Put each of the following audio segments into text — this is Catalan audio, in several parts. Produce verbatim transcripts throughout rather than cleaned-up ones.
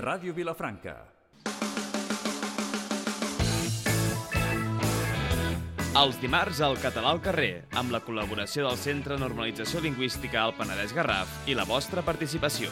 Ràdio Vilafranca. Els dimarts al Català al carrer, amb la col·laboració del Centre Normalització Lingüística al Penedès Garraf i la vostra participació.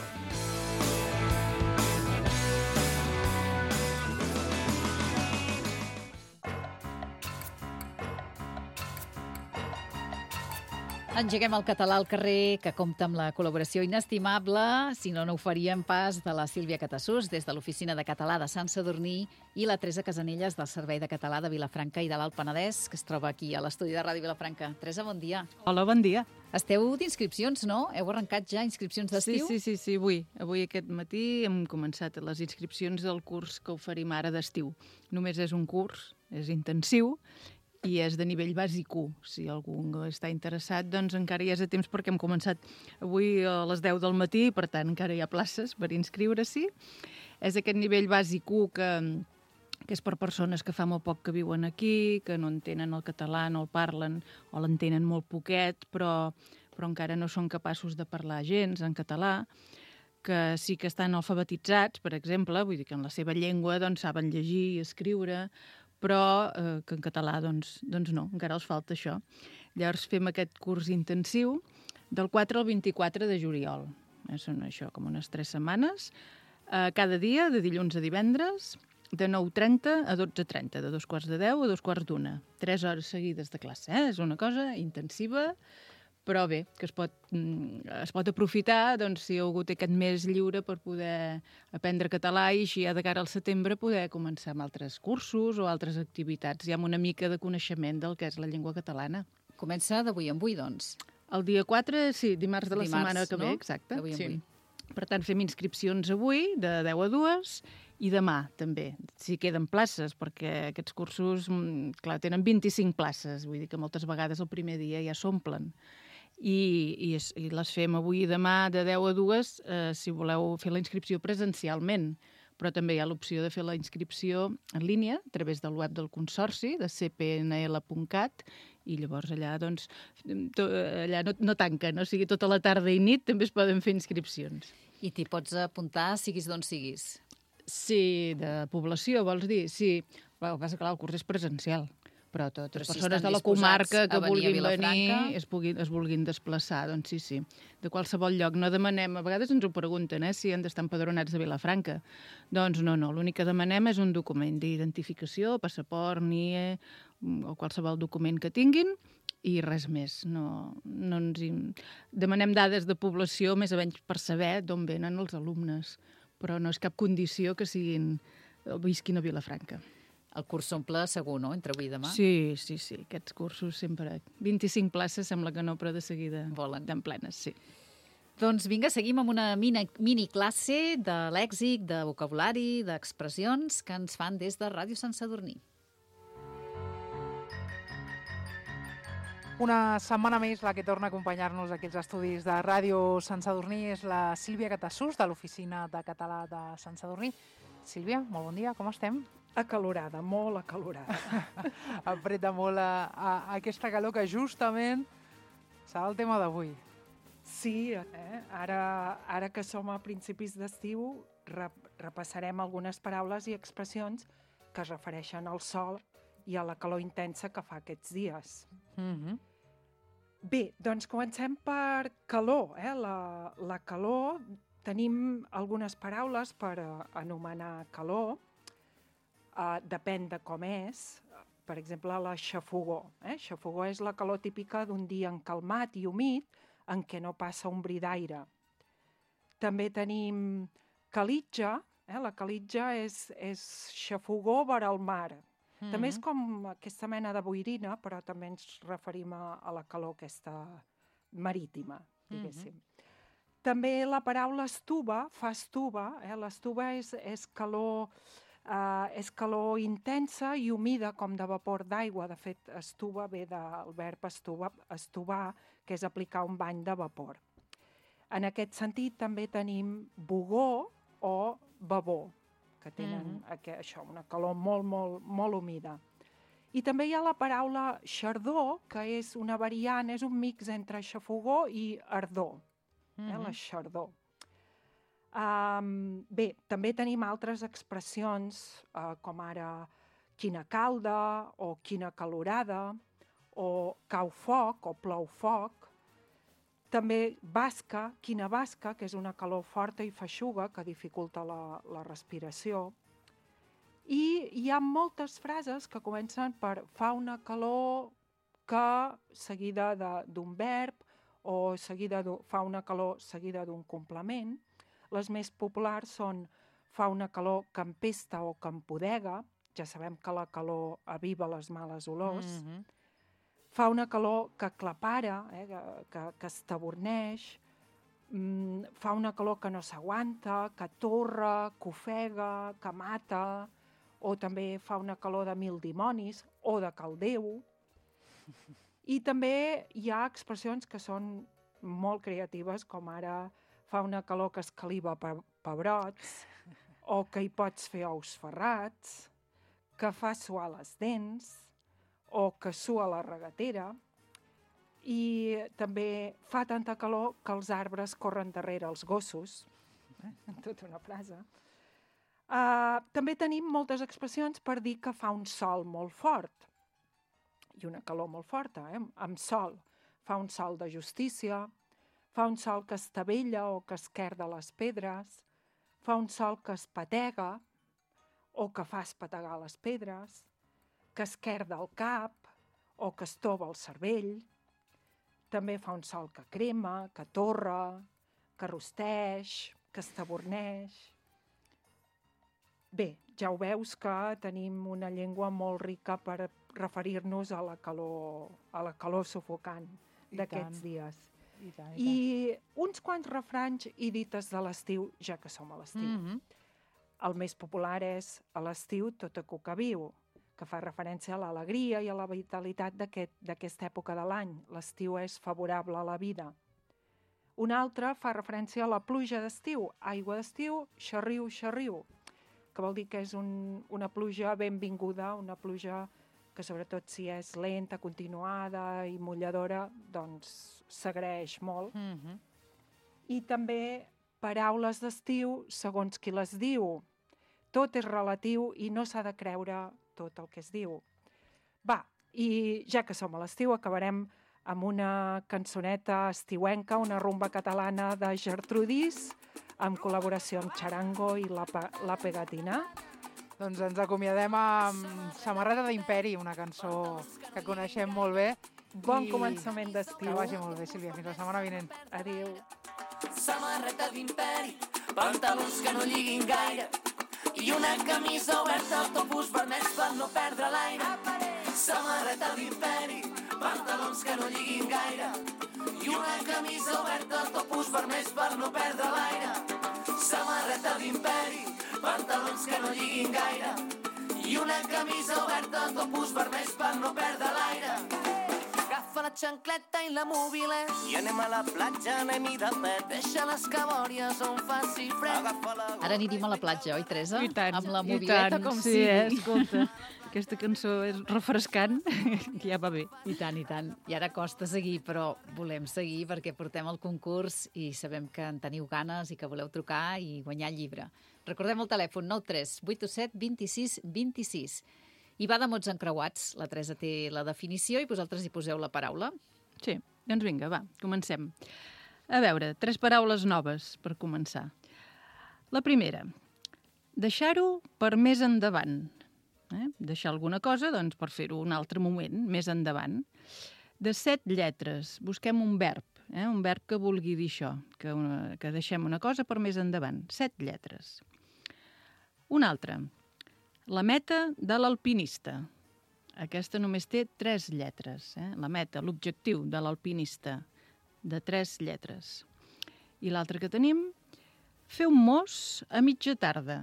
Engeguem el català al carrer, que compta amb la col·laboració inestimable, si no, no ho faríem pas, de la Sílvia Catassús, des de l'Oficina de Català de Sant Sadurní, i la Teresa Casanelles, del Servei de Català de Vilafranca i de l'Alt Penedès, que es troba aquí a l'estudi de Ràdio Vilafranca. Teresa, bon dia. Hola, bon dia. Esteu d'inscripcions, no? Heu arrencat ja inscripcions d'estiu? Sí, sí, sí, sí, avui. Avui aquest matí hem començat les inscripcions del curs que oferim ara d'estiu. Només és un curs, és intensiu, i és de nivell bàsic u. Si algú està interessat, doncs encara hi és a temps perquè hem començat avui a les deu del matí, per tant encara hi ha places per inscriure-s'hi. És aquest nivell bàsic u que, que és per persones que fa molt poc que viuen aquí, que no entenen el català, no el parlen o l'entenen molt poquet, però, però encara no són capaços de parlar gens en català, que sí que estan alfabetitzats, per exemple, vull dir que en la seva llengua doncs, saben llegir i escriure, però eh, que en català doncs, doncs no, encara els falta això. Llavors fem aquest curs intensiu del quatre al vint-i-quatre de juliol. Eh, són això, com unes tres setmanes, eh, cada dia, de dilluns a divendres, de nou trenta a dotze trenta, de dos quarts de deu a dos quarts d'una. Tres hores seguides de classe, eh? És una cosa intensiva, però bé, que es pot, es pot aprofitar doncs, si algú té aquest mes lliure per poder aprendre català i així de cara al setembre poder començar amb altres cursos o altres activitats, ja amb una mica de coneixement del que és la llengua catalana. Comença d'avui en avui, doncs. El dia quatre, sí, dimarts de la dimarts, setmana que no? ve, exacte. D'avui en sí. avui. Per tant, fem inscripcions avui, de deu a dues, i demà també, si queden places, perquè aquests cursos, clar, tenen vint-i-cinc places, vull dir que moltes vegades el primer dia ja s'omplen. I, i, es, i les fem avui i demà de deu a dues eh, si voleu fer la inscripció presencialment, però també hi ha l'opció de fer la inscripció en línia a través del web del Consorci, de c p n l punt cat, i llavors allà, doncs, to, allà no, no tanquen, o sigui, tota la tarda i nit també es poden fer inscripcions. I t'hi pots apuntar siguis d'on siguis? Sí, de població, vols dir? Sí, però el que passa, clar, el curs és presencial. Però totes les si persones de la comarca que vulguin venir es, puguin, es vulguin desplaçar, doncs sí, sí. De qualsevol lloc. No demanem, a vegades ens ho pregunten, eh, si han d'estar empadronats a Vilafranca. Doncs no, no. L'únic que demanem és un document d'identificació, passaport, N I E, o qualsevol document que tinguin, i res més. No, no ens hi... Demanem dades de població més o menys per saber d'on venen els alumnes, però no és cap condició que siguin visquin a Vilafranca. El curs s'omple segur, no?, entre avui i demà? Sí, sí, sí. Aquests cursos sempre... vint-i-cinc places sembla que no, però de seguida volen. Dan plenes, sí. Doncs vinga, seguim amb una mini, mini classe de lèxic, de vocabulari, d'expressions que ens fan des de Ràdio Sant Sadurní. Una setmana més la que torna a acompanyar-nos aquí als estudis de Ràdio Sant Sadurní és la Sílvia Catassús, de l'Oficina de Català de Sant Sadurní. Sílvia, molt bon dia, com estem? Acalorada, molt acalorada. Apreta molt a, a, a aquesta calor que justament serà el tema d'avui. Sí, eh? ara, ara que som a principis d'estiu, rep, repassarem algunes paraules i expressions que es refereixen al sol i a la calor intensa que fa aquests dies. Mm-hmm. Bé, doncs comencem per calor. Eh? La, la calor, tenim algunes paraules per uh, anomenar calor. Uh, depèn de com és. Per exemple, la xafogor. Eh? Xafogor és la calor típica d'un dia encalmat i humit en què no passa un bri d'aire. També tenim calitja. Eh? La calitja és, és xafogor vora el mar. Mm-hmm. També és com aquesta mena de boirina, però també ens referim a, a la calor aquesta marítima, diguéssim. Mm-hmm. També la paraula estuva, fa estuva. Eh? L'estuva és, és calor... Uh, és calor intensa i humida, com de vapor d'aigua. De fet, estuva ve del verb estuva, estuvar, que és aplicar un bany de vapor. En aquest sentit, també tenim bugó o babó, que tenen mm. aqu- això, una calor molt, molt, molt humida. I també hi ha la paraula xardor, que és una variant, és un mix entre xafogor i ardor, mm-hmm. eh, la xardor. Um, bé, també tenim altres expressions, uh, com ara quina calda, o quina calorada, o cau foc, o plou foc. També basca, quina basca, que és una calor forta i feixuga que dificulta la, la respiració. I hi ha moltes frases que comencen per fa una calor que seguida d'un verb, o seguida fa una calor seguida d'un complement. Les més populars són fa una calor que empesta o que empodega. Ja sabem que la calor aviva les males olors. Mm-hmm. Fa una calor que aclapara, eh, que, que, que estaborneix. Mm, fa una calor que no s'aguanta, que torra, que ofega, que mata. O també fa una calor de mil dimonis o de caldeu. I també hi ha expressions que són molt creatives, com ara fa una calor que escaliva pebrots, o que hi pots fer ous ferrats, que fa suar les dents, o que sua la regatera, i també fa tanta calor que els arbres corren darrere els gossos, eh? Tota una frase. Uh, també tenim moltes expressions per dir que fa un sol molt fort, i una calor molt forta, eh? Amb sol. Fa un sol de justícia, fa un sol que estavella o que esquerda les pedres, fa un sol que espatega o que fa espategar les pedres, que esquerda el cap o que estova el cervell. També fa un sol que crema, que torra, que rosteix, que estaborneix. Bé, ja ho veus que tenim una llengua molt rica per referir-nos a la calor, a la calor sufocant d'aquests dies. I, tant, i, I uns quants refranys i dites de l'estiu, ja que som a l'estiu. Mm-hmm. El més popular és a l'estiu tota cuca viu, que fa referència a l'alegria i a la vitalitat d'aquesta aquest, època de l'any. L'estiu és favorable a la vida. Un altre fa referència a la pluja d'estiu, aigua d'estiu, xerriu, xerriu, que vol dir que és un, una pluja benvinguda, una pluja que sobretot si és lenta, continuada i mulladora, doncs s'agraeix molt. Mm-hmm. I també paraules d'estiu, segons qui les diu. Tot és relatiu i no s'ha de creure tot el que es diu. Va, i ja que som a l'estiu, acabarem amb una cançoneta estiuenca, una rumba catalana de Gertrudis, amb col·laboració amb Charango i la, la Pegatina. Doncs ens acomiadem amb Samarreta d'Imperi, una cançó que coneixem molt bé. Bon I... començament d'estiu. Que vagi molt bé, Sílvia. Fins la setmana vinent. Adéu. Samarreta d'Imperi, pantalons que no lliguin gaire i una camisa oberta al topus vermells per no perdre l'aire. Samarreta d'Imperi, pantalons que no lliguin gaire i una camisa oberta al topus vermells per no perdre l'aire. Samarreta d'Imperi, pantalons que no lliguin gaire i una camisa oberta al topus vermells per no perdre l'aire. Agafa la xancleta i la mòbile i anem a la platja, anem-hi de pet. Deixa les cabòries on faci fred. Ara anirem a la platja, oi, Teresa? I tant, amb la i mobileta tant, com sí, sigui. Eh, escolta, aquesta cançó és refrescant, que ja va bé. I tant, i tant. I ara costa seguir, però volem seguir perquè portem el concurs i sabem que en teniu ganes i que voleu trucar i guanyar el llibre. Recordem el telèfon nou tres vuit set dos sis dos sis. I va de mots encreuats. La Teresa té la definició i vosaltres hi poseu la paraula. Sí, doncs vinga, va, comencem. A veure, tres paraules noves per començar. La primera, deixar-ho per més endavant. Eh? Deixar alguna cosa, doncs, per fer-ho un altre moment, més endavant. De set lletres, busquem un verb, eh? un verb que vulgui dir això, que, una, que deixem una cosa per més endavant. Set lletres. Un altre, la meta de l'alpinista. Aquesta només té tres lletres. Eh? La meta, l'objectiu de l'alpinista, de tres lletres. I l'altre que tenim, fer un mos a mitja tarda.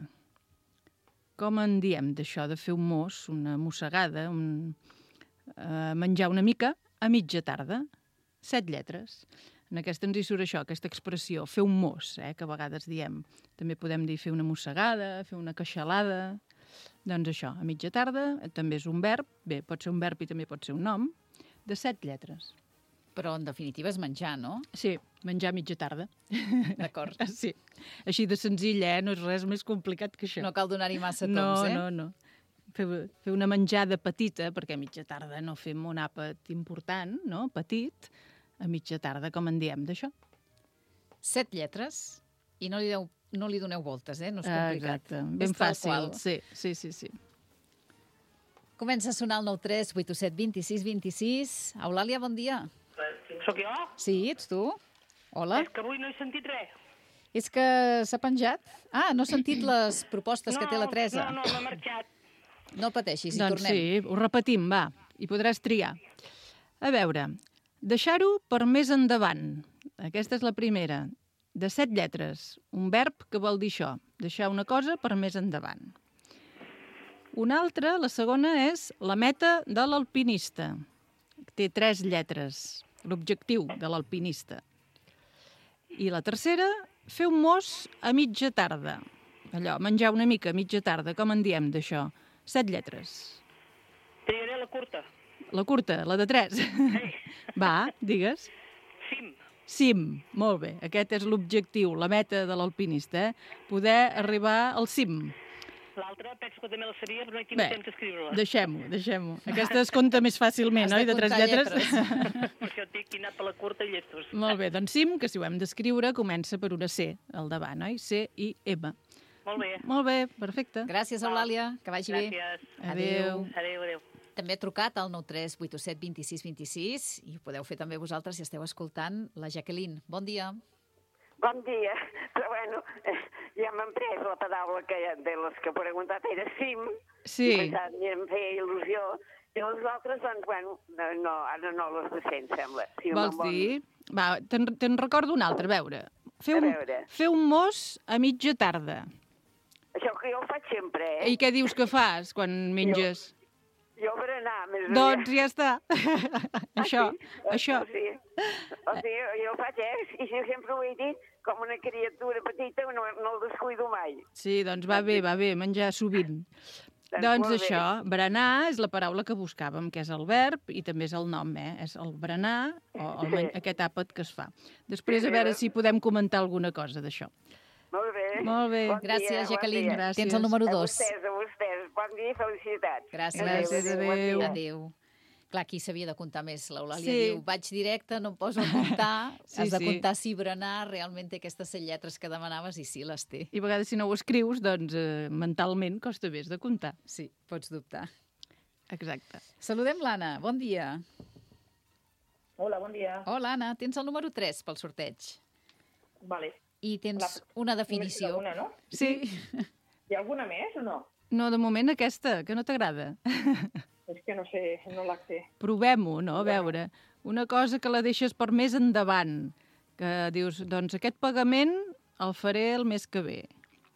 Com en diem d'això, de fer un mos, una mossegada, un, eh, menjar una mica a mitja tarda? Set lletres. En aquesta ens hi surt això, aquesta expressió, fer un mos, eh, que a vegades diem. També podem dir fer una mossegada, fer una queixalada. Doncs això, a mitja tarda, també és un verb, bé, pot ser un verb i també pot ser un nom, de set lletres. Però, en definitiva, és menjar, no? Sí, menjar mitja tarda. D'acord. Sí. Així de senzill, eh? No és res més complicat que això. No cal donar-hi massa toms, no, eh? No, no, no. Fer, fer una menjada petita, perquè a mitja tarda no fem un àpat important, no? Petit, a mitja tarda, com en diem d'això. Set lletres i no li, deu, no li doneu voltes, eh? No és complicat. Exacte, ben és tal fàcil. qual. Sí, sí, sí, sí. Comença a sonar el nou tres vuit set dos sis dos sis. Eulàlia, bon dia. Sóc jo? Sí, ets tu? Hola. És que avui no he sentit res. És que s'ha penjat? Ah, no he sentit les propostes no, que té la Teresa. No, no, m'ha marxat. No pateixis, hi doncs tornem. sí, ho repetim, va, i podràs triar. A veure, deixar-ho per més endavant. Aquesta és la primera. De set lletres. Un verb que vol dir això, deixar una cosa per més endavant. Una altra, la segona, és la meta de l'alpinista. Té tres lletres, l'objectiu de l'alpinista. I la tercera, fer un mos a mitja tarda. Allò, menjar una mica a mitja tarda, com en diem d'això? Set lletres. Triaré la curta. La curta, la de tres. Ei, Va, digues. cim. Cim, molt bé. Aquest és l'objectiu, la meta de l'alpinista, eh? Poder arribar al cim. L'altra penso que també la sabia, però no he tingut Bé, temps d'escriure-la. deixem-ho, deixem-ho. Aquesta es compta més fàcilment, Has oi? de De tres comptar lletres. lletres. Per això et dic que he anat per la curta i llestos. Molt bé, doncs cim, que si ho hem d'escriure, comença per una C al davant, oi? C I M. Molt bé. Molt bé, perfecte. Gràcies, Eulàlia, que vagi bé. Gràcies. Adéu. Adéu, adéu. També he trucat al nou tres vuit set dos sis dos sis i ho podeu fer també vosaltres si esteu escoltant la Jacqueline. Bon dia. Bon dia, però bueno, eh, ja m'han pres la paraula que, de les que he preguntat, era cim, Sí, i pensat, i em feia il·lusió, i les altres, doncs, bueno, no, no, ara no les de cent, sembla. Si vols me'n dir? Va, te'n te'n recordo una altra, a veure. Fer A un, veure. fer un mos a mitja tarda. Això que jo ho faig sempre, eh? I què dius que fas quan menges? Jo berenar, més Doncs aviat. ja està. Això, Ah, sí? això. O sigui, o sigui, jo ho faig, eh? I jo sempre ho he dit, com una criatura petita, no, no el descuido mai. Sí, doncs va bé, va bé, menjar sovint. Doncs Doncs molt bé. això, berenar és la paraula que buscàvem, que és el verb i també és el nom, eh? És el berenar o el, men- aquest àpat que es fa. Després, a veure si podem comentar alguna cosa d'això. Molt bé. Molt bé. Bon Gràcies, dia, bon Jacqueline. dia. Gràcies. Tens el número A dos. vostès, a vostès. Bon dia i felicitats. Gràcies. Gràcies, bon adéu. dia. Adéu. Clar, aquí s'havia de comptar més. L'Eulàlia Sí. diu, vaig directe, no em poso a comptar. Sí, Has de sí. comptar si berenar realment té aquestes set lletres que demanaves i sí, les té. I a vegades, si no ho escrius, doncs eh, mentalment costa més de comptar. Sí, pots dubtar. Exacte. Saludem l'Anna. Bon dia. Hola, bon dia. Hola, Anna. Tens el número tres pel sorteig. Vale. I tens La- una Només definició. Una, no? Sí. Hi ha alguna més o no? No, de moment aquesta, que no t'agrada. És que no sé, no la sé. Provem-ho, no? A veure, una cosa que la deixes per més endavant, que dius, doncs aquest pagament el faré el mes que ve.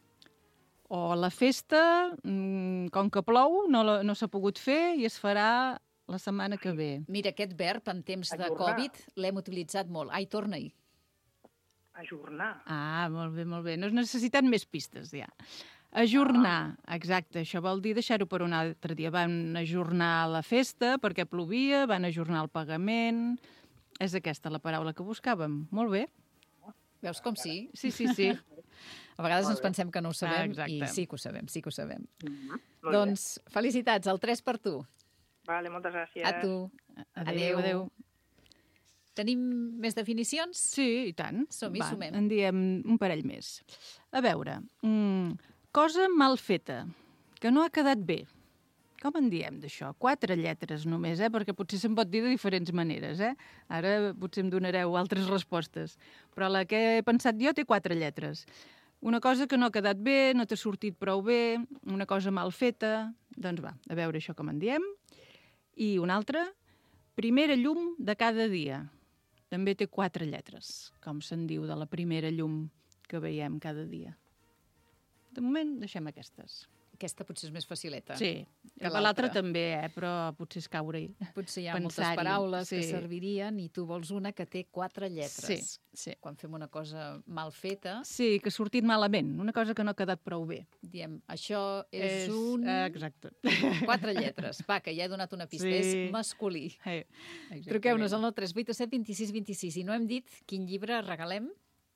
O la festa, mmm, com que plou, no, la- no s'ha pogut fer i es farà la setmana que ve. Mira, aquest verb en temps de Ajornar. Covid l'hem utilitzat molt. Ai, torna-hi. Ajornar. Ah, molt bé, molt bé. No es necessiten més pistes, ja. Ajornar, exacte. Això vol dir deixar-ho per un altre dia. Van ajornar la festa perquè plovia, van ajornar el pagament... És aquesta la paraula que buscàvem. Molt bé. Veus com sí? Sí, sí, sí. A vegades ens pensem que no ho sabem Ah, exacte. i sí que ho sabem, sí que ho sabem. Molt Doncs felicitats, el tres per tu. bé. Vale, moltes gràcies. A tu. Adéu, adéu. Tenim més definicions? Sí, i tant. Som-hi, Va, sumem. En diem un parell més. A veure, mm, cosa mal feta, que no ha quedat bé. Com en diem d'això? Quatre lletres només, eh? Perquè potser se'n pot dir de diferents maneres, eh? Ara potser em donareu altres respostes. Però la que he pensat jo té quatre lletres. Una cosa que no ha quedat bé, no t'ha sortit prou bé, una cosa mal feta... Doncs va, a veure això com en diem. I una altra, primera llum de cada dia. També té quatre lletres, com se'n diu de la primera llum que veiem cada dia. De moment, deixem aquestes. Aquesta potser és més facileta. Sí, que l'altra també, eh? Però potser és caure-hi. Potser hi ha moltes Pensar-hi, paraules sí. que servirien i tu vols una que té quatre lletres. Sí, sí. Quan fem una cosa mal feta, Sí, que ha sortit malament, una cosa que no ha quedat prou bé. diem, això és, És- un... eh, exacte. Quatre lletres. Va, que ja he donat una pista. Sí. És masculí. Eh, Truqueu-nos al nou tres vuit set dos sis dos sis. I no hem dit quin llibre regalem.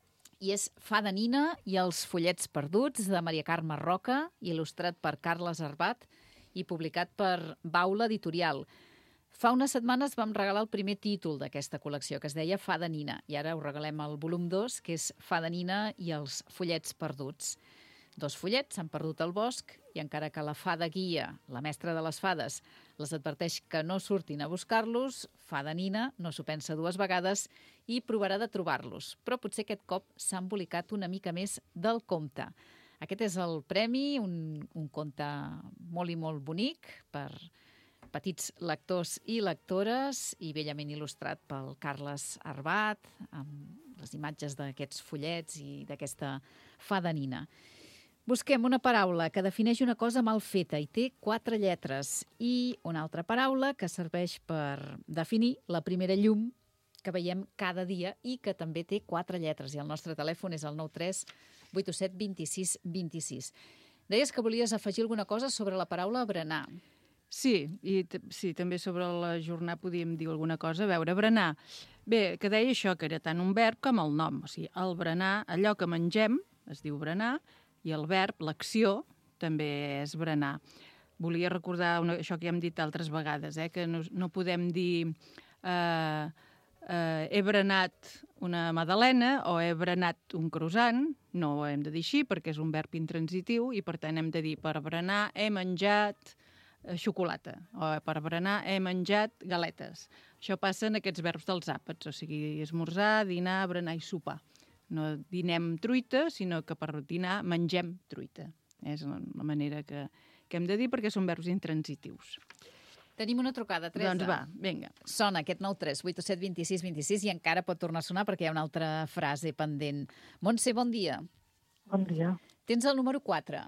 I és Fada Nina i els follets perduts, de Maria Carme Roca, il·lustrat per Carles Arbat i publicat per Baula Editorial. Fa unes setmanes vam regalar el primer títol d'aquesta col·lecció, que es deia Fada Nina, i ara us regalem el volum dos, que és Fada Nina i els follets perduts. Dos follets s'han perdut al bosc i encara que la fada guia, la mestra de les fades, les adverteix que no surtin a buscar-los, Fada Nina no s'ho pensa dues vegades i provarà de trobar-los. Però potser aquest cop s'ha embolicat una mica més del conte. Aquest és el premi, un, un conte molt i molt bonic per petits lectors i lectores i bellament il·lustrat pel Carles Arbat, amb les imatges d'aquests follets i d'aquesta Fada Nina. Busquem una paraula que defineix una cosa mal feta i té quatre lletres i una altra paraula que serveix per definir la primera llum que veiem cada dia i que també té quatre lletres. I el nostre telèfon és el nou tres vuit set dos sis dos sis. Deies que volies afegir alguna cosa sobre la paraula berenar. Sí, i t- sí, també sobre l'ajornar podíem dir alguna cosa. A veure, berenar. Bé, que deia això, que era tant un verb com el nom. O sigui, el berenar, allò que mengem, es diu berenar, i el verb, l'acció, també és berenar. Volia recordar una, això que ja hem dit altres vegades, eh, que no, no podem dir eh, eh, he berenat una magdalena o he berenat un croissant, no ho hem de dir així perquè és un verb intransitiu i per tant hem de dir per berenar he menjat eh, xocolata o per berenar he menjat galetes. Això passa en aquests verbs dels àpats, o sigui, esmorzar, dinar, berenar i sopar. No dinem truita, sinó que per dinar mengem truita. És la manera que, que hem de dir perquè són verbs intransitius. Tenim una trucada, Teresa. Doncs va, vinga. Sona aquest nou tres vuit set dos sis dos sis i encara pot tornar a sonar perquè hi ha una altra frase pendent. Montse, bon dia. Bon dia. Tens el número quatre.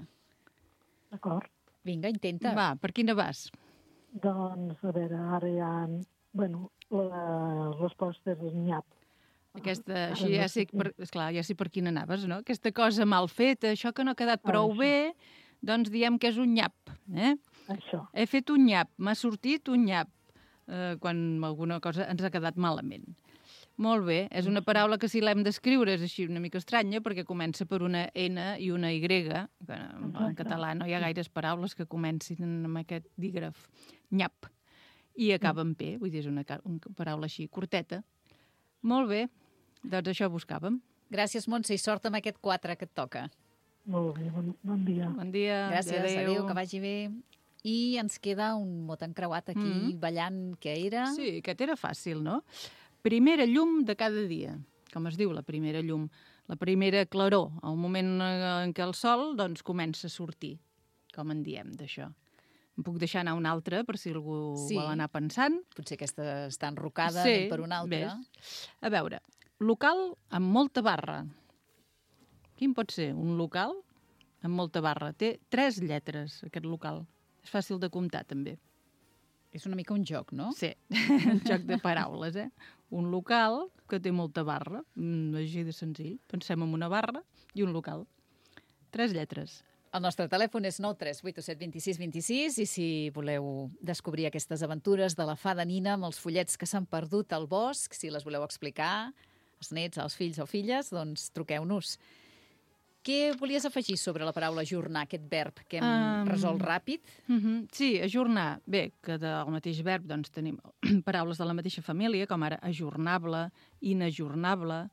D'acord. Vinga, intenta. Va, per quina vas? Doncs, a veure, ara ja... Bueno, la resposta és nyap. Aquesta, així ja sé, per, esclar, ja sé per quina anaves, no? Aquesta cosa mal feta, això que no ha quedat prou bé, doncs diem que és un nyap, eh? Això. He fet un nyap, m'ha sortit un nyap, eh, quan alguna cosa ens ha quedat malament. Molt bé, és una paraula que si l'hem d'escriure és així una mica estranya perquè comença per una N i una Y, que en, en català no hi ha gaires paraules que comencin amb aquest dígraf, nyap, i acaba en P, vull dir, és una, una paraula així curteta. Molt bé, doncs això buscàvem. Gràcies, Montse, i sort amb aquest quatre que et toca. Molt bé, bon, bon dia. Bon dia. Gràcies, adéu. adéu, que vagi bé. I ens queda un mot encreuat aquí, Mm. ballant, què era? Sí, aquest era fàcil, no? Primera llum de cada dia. Com es diu la primera llum? La primera claror, el moment en què el sol doncs, comença a sortir. Com en diem, d'això? Em puc deixar anar una altra, per si algú Sí. vol anar pensant? Potser aquesta està enrocada, Sí, anem per una altra. ves. A veure, local amb molta barra. Quin pot ser? Un local amb molta barra. Té tres lletres, aquest local. És fàcil de comptar, també. És una mica un joc, no? Sí, un joc de paraules, eh? Un local que té molta barra, mm, així de senzill. Pensem en una barra i un local. Tres lletres. El nostre telèfon és nou tres vuit set dos sis dos sis i si voleu descobrir aquestes aventures de la Fada Nina amb els follets que s'han perdut al bosc, si les voleu explicar als nets, als fills o filles, doncs truqueu-nos. Què volies afegir sobre la paraula ajornar, aquest verb que hem Um, resolt ràpid? Uh -huh. Sí, ajornar. Bé, que del mateix verb doncs, tenim paraules de la mateixa família, com ara ajornable, inajornable,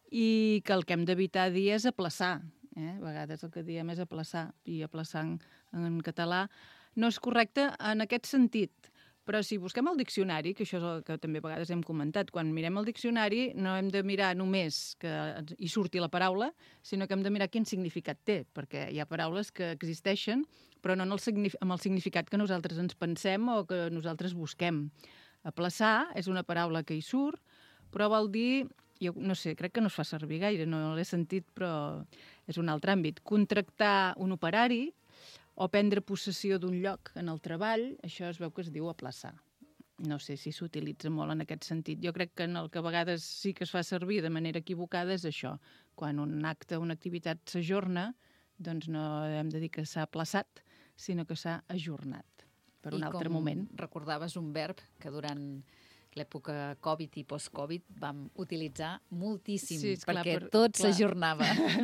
i que el que hem d'evitar dir és aplaçar. Eh? A vegades el que diem és aplaçar, i aplaçar en, en català no és correcte en aquest sentit. Però si busquem el diccionari, que això és el que també a vegades hem comentat, quan mirem el diccionari no hem de mirar només que hi surti la paraula, sinó que hem de mirar quin significat té, perquè hi ha paraules que existeixen, però no en el signific- amb el significat que nosaltres ens pensem o que nosaltres busquem. Aplaçar és una paraula que hi surt, però vol dir, jo no sé, crec que no es fa servir gaire, no l'he sentit, però és un altre àmbit. Contractar un operari o prendre possessió d'un lloc en el treball, això es veu que es diu aplaçar. No sé si s'utilitza molt en aquest sentit. Jo crec que en el que a vegades sí que es fa servir de manera equivocada és això. Quan un acte, una activitat s'ajorna, doncs no hem de dir que s'ha aplaçat, sinó que s'ha ajornat per un altre moment. I com recordaves un verb que durant l'època Covid i post-Covid vam utilitzar moltíssim, sí, clar, perquè per, tot clar. s'ajornava.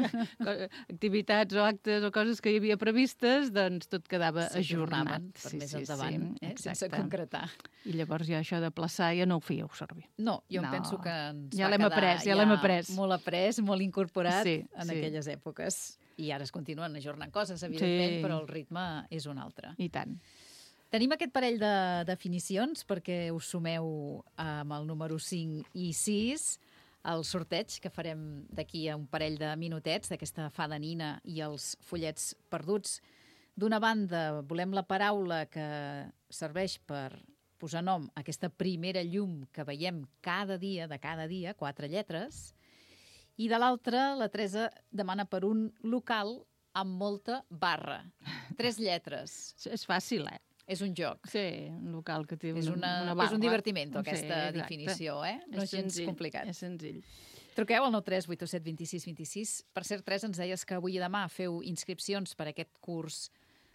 Activitats o actes o coses que hi havia previstes, doncs tot quedava ajornat. Per sí, més sí, endavant, sí, eh? Sense concretar. I llavors ja això d'aplaçar ja no ho fèieu servir. No, jo no. em penso que ens ja va l'hem quedar après, ja, ja l'hem après. molt après, molt incorporat sí, en sí. aquelles èpoques. I ara es continuen ajornant coses, evidentment, sí. però el ritme és un altre. I tant. Tenim aquest parell de definicions perquè us sumeu amb el número cinc i sis al sorteig que farem d'aquí a un parell de minutets d'aquesta fada nina i els follets perduts. D'una banda, volem la paraula que serveix per posar nom a aquesta primera llum que veiem cada dia, de cada dia, quatre lletres, i de l'altra, la Teresa demana per un local amb molta barra. Tres lletres. És fàcil, eh? És un joc. Sí, un local que té és una, una, una barra. És un divertiment, aquesta sí, definició, eh? No és, és gens senzill, complicat. És senzill. Truqueu al nou tres vuit set dos sis dos sis. Per cert, Teresa, ens deies que avui i demà feu inscripcions per aquest curs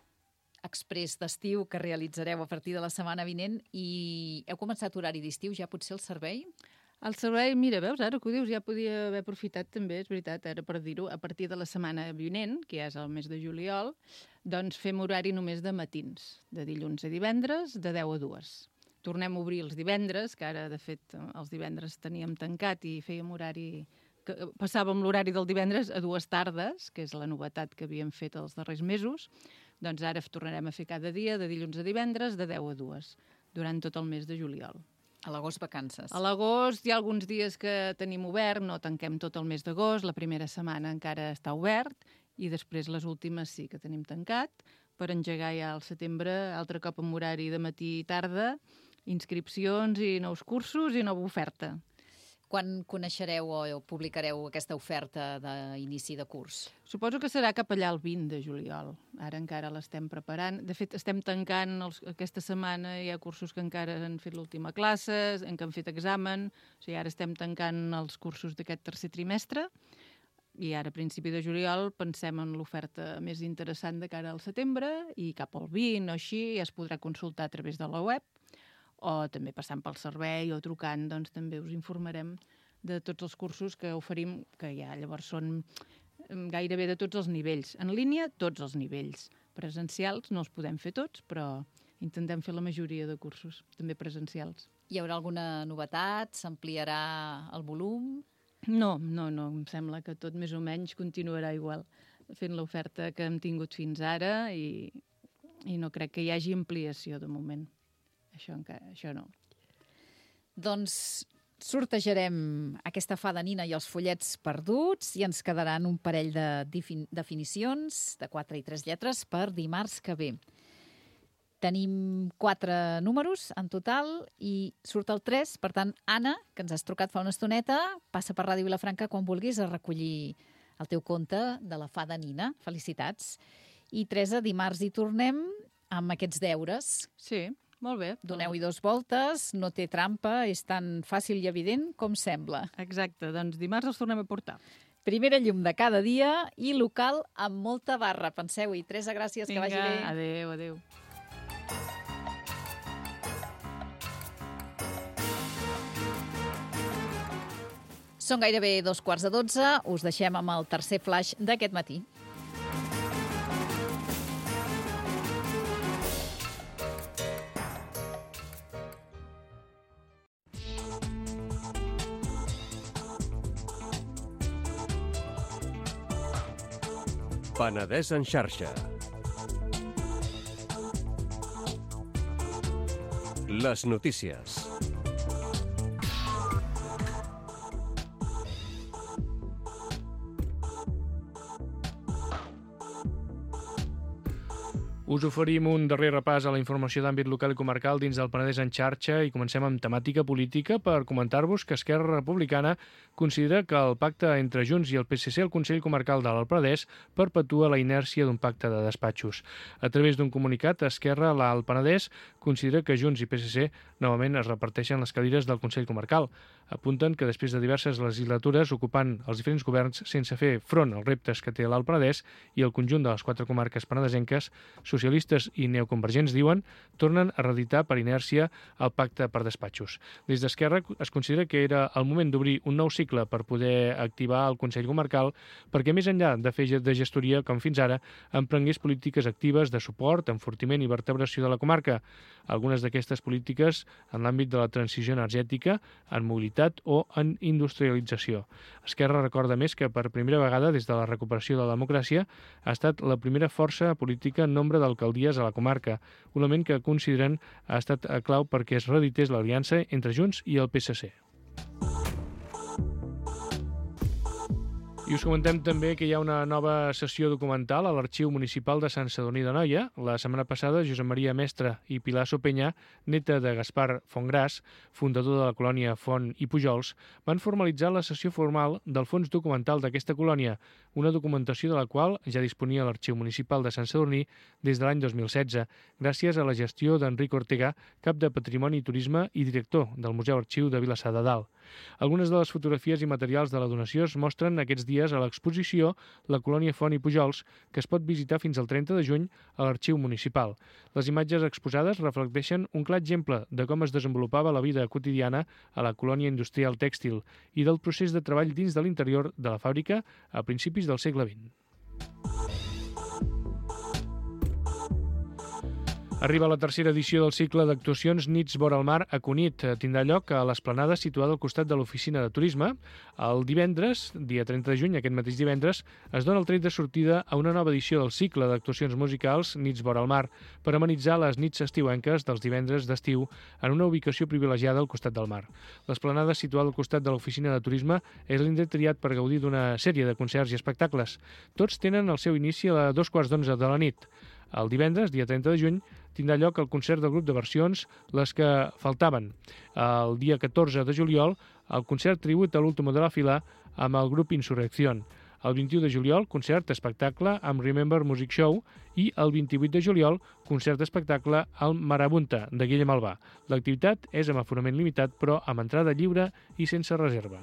express d'estiu que realitzareu a partir de la setmana vinent i heu començat horari d'estiu, ja potser el servei? El servei, mira, veus, ara que ho dius, ja podia haver aprofitat també, és veritat, ara per dir-ho, a partir de la setmana vinent, que ja és el mes de juliol, doncs fem horari només de matins, de dilluns a divendres, de deu a dues. Tornem a obrir els divendres, que ara, de fet, els divendres teníem tancat i fèiem horari... Que passàvem l'horari del divendres a dues tardes, que és la novetat que havíem fet els darrers mesos, doncs ara tornarem a fer cada dia, de dilluns a divendres, de deu a dues, durant tot el mes de juliol. A l'agost, vacances. A l'agost hi ha alguns dies que tenim obert, no tanquem tot el mes d'agost, la primera setmana encara està obert i després les últimes sí que tenim tancat per engegar ja al setembre, altre cop amb horari de matí i tarda, inscripcions i nous cursos i nova oferta. Quan coneixereu o publicareu aquesta oferta d'inici de curs? Suposo que serà cap allà el vint de juliol. Ara encara l'estem preparant. De fet, estem tancant els, aquesta setmana, hi ha cursos que encara han fet l'última classe, en què han fet examen, o sigui, ara estem tancant els cursos d'aquest tercer trimestre i ara, a principi de juliol, pensem en l'oferta més interessant de cara al setembre i cap al vint o així ja es podrà consultar a través de la web o també passant pel servei o trucant, doncs també us informarem de tots els cursos que oferim, que ja llavors són gairebé de tots els nivells. En línia, tots els nivells. Presencials no els podem fer tots, però intentem fer la majoria de cursos, també presencials. Hi haurà alguna novetat? S'ampliarà el volum? No, no, no. Em sembla que tot més o menys continuarà igual, fent l'oferta que hem tingut fins ara i, i no crec que hi hagi ampliació de moment. Això encara, això no. Doncs sortejarem aquesta fada nina i els follets perduts i ens quedaran un parell de definicions de quatre i tres lletres per dimarts que ve. Tenim quatre números en total i surt el tres, per tant, Anna, que ens has trucat fa una estoneta, passa per Ràdio Vilafranca quan vulguis a recollir el teu conte de la fada nina. Felicitats. I Teresa, dimarts hi tornem amb aquests deures. Sí. Molt bé. Doneu-hi dos voltes, no té trampa, és tan fàcil i evident com sembla. Exacte, doncs dimarts els tornem a portar. Primera llum de cada dia i local amb molta barra. Penseu-hi. Teresa, gràcies, Vinga, que vagi bé. Adéu, adéu. Són gairebé dos quarts de dotze. Us deixem amb el tercer flaix d'aquest matí. Penedès en xarxa. Les notícies. Us oferim un darrer repàs a la informació d'àmbit local i comarcal dins del Penedès en xarxa i comencem amb temàtica política per comentar-vos que Esquerra Republicana considera que el pacte entre Junts i el P S C al Consell Comarcal de l'Alt Penedès perpetua la inèrcia d'un pacte de despatxos. A través d'un comunicat, Esquerra a l'Alt Penedès considera que Junts i P S C novament es reparteixen les cadires del Consell Comarcal. Apunten que després de diverses legislatures ocupant els diferents governs sense fer front als reptes que té l'Alt Penedès i el conjunt de les quatre comarques penedesenques, socialistes i neoconvergents, diuen, tornen a reeditar per inèrcia el pacte per despatxos. Des d'Esquerra es considera que era el moment d'obrir un nou cicle per poder activar el Consell Comarcal perquè, més enllà de fer de gestoria, com fins ara, emprengués polítiques actives de suport, enfortiment i vertebració de la comarca. Algunes d'aquestes polítiques en l'àmbit de la transició energètica, en mobilitat o en industrialització. Esquerra recorda més que per primera vegada des de la recuperació de la democràcia ha estat la primera força política en nombre d'alcaldies a la comarca, un element que consideren ha estat clau perquè es reedités l'aliança entre Junts i el P S C. I us comentem també que hi ha una nova sessió documental a l'Arxiu Municipal de Sant Sadurní d'Anoia. La setmana passada, Josep Maria Mestre i Pilar Sopeña, neta de Gaspar Fontgràs, fundador de la colònia Font i Pujols, van formalitzar la sessió formal del fons documental d'aquesta colònia, una documentació de la qual ja disponia l'Arxiu Municipal de Sant Sadurní des de l'any dos mil setze, gràcies a la gestió d'Enric Ortega, cap de Patrimoni i Turisme i director del Museu Arxiu de Vilassar de Dalt. Algunes de les fotografies i materials de la donació es mostren aquests dies a l'exposició La colònia Font i Pujols, que es pot visitar fins al trenta de juny a l'Arxiu Municipal. Les imatges exposades reflecteixen un clar exemple de com es desenvolupava la vida quotidiana a la colònia industrial tèxtil i del procés de treball dins de l'interior de la fàbrica a principis del segle vint. Arriba la tercera edició del cicle d'actuacions Nits vora el mar a Cunit. Tindrà lloc a l'esplanada situada al costat de l'oficina de turisme. El divendres, dia trenta de juny, aquest mateix divendres, es dona el tret de sortida a una nova edició del cicle d'actuacions musicals Nits vora el mar per amenitzar les nits estiuenques dels divendres d'estiu en una ubicació privilegiada al costat del mar. L'esplanada situada al costat de l'oficina de turisme és l'indret triat per gaudir d'una sèrie de concerts i espectacles. Tots tenen el seu inici a dos quarts d'onze de la nit. El divendres, dia trenta de juny, tindrà lloc el concert del grup de versions Les que faltaven. El dia catorze de juliol, el concert tribut a l'último de la fila amb el grup Insurrección. El vint-i-u de juliol, concert espectacle amb Remember Music Show i el vint-i-vuit de juliol, concert espectacle al Marabunta, de Guillem Albà. L'activitat és amb aforament limitat, però amb entrada lliure i sense reserva.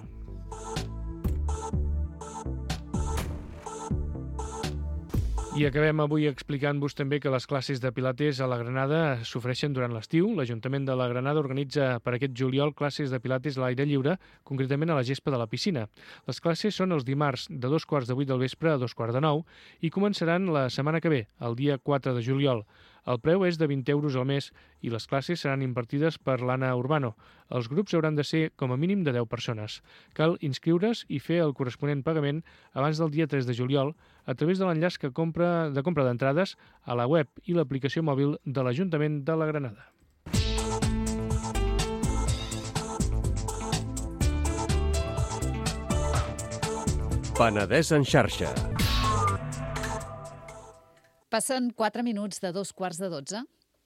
I acabem avui explicant-vos també que les classes de pilates a la Granada s'ofereixen durant l'estiu. L'Ajuntament de la Granada organitza per aquest juliol classes de pilates a l'aire lliure, concretament a la gespa de la piscina. Les classes són els dimarts de dos quarts de vuit del vespre a dos quarts de nou i començaran la setmana que ve, el dia quatre de juliol. El preu és de vint euros al mes i les classes seran impartides per l'Anna Urbano. Els grups hauran de ser com a mínim de deu persones. Cal inscriure's i fer el corresponent pagament abans del dia tres de juliol a través de l'enllaç que compra de compra d'entrades a la web i l'aplicació mòbil de l'Ajuntament de la Granada. Penedès en xarxa. Passen quatre minuts de dos quarts de dotze.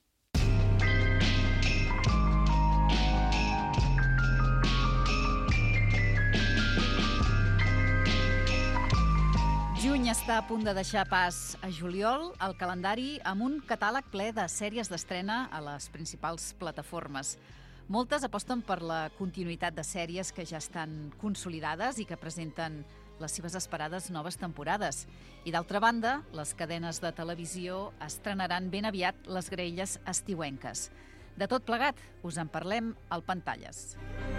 Juny està a punt de deixar pas a juliol, el calendari amb un catàleg ple de sèries d'estrena a les principals plataformes. Moltes aposten per la continuïtat de sèries que ja estan consolidades i que presenten les seves esperades noves temporades. I d'altra banda, les cadenes de televisió estrenaran ben aviat les graelles estiuenques. De tot plegat, us en parlem al Pantalles.